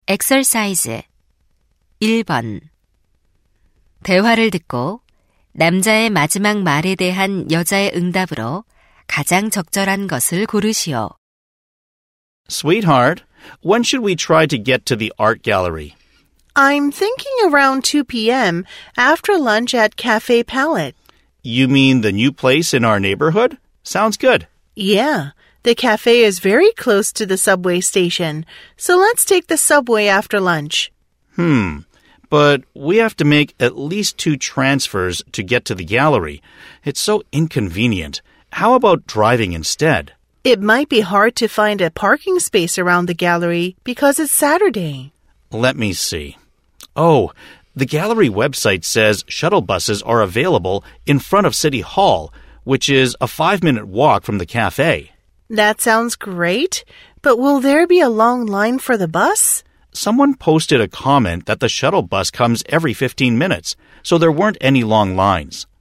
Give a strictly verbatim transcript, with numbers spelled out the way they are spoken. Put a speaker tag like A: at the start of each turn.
A: exercise 일 번 대화를 듣고 남자의 마지막 말에 대한 여자의 응답으로 가장 적절한 것을 고르시오.
B: Sweetheart, when should we try to get to the art gallery?
C: I'm thinking around two p.m. after lunch at Cafe Palette.
B: You mean the new place in our neighborhood? Sounds good.
C: Yeah, the cafe is very close to the subway station, so let's take the subway after lunch.
B: Hmm, but we have to make at least two transfers to get to the gallery. It's so inconvenient. How about driving instead?
C: It might be hard to find a parking space around the gallery because it's Saturday.
B: Let me see. Oh, the gallery website says shuttle buses are available in front of City Hall, which is a five-minute walk from the cafe.
C: That sounds great, but will there be a long line for the bus?
B: Someone posted a comment that the shuttle bus comes every fifteen minutes, so there weren't any long lines.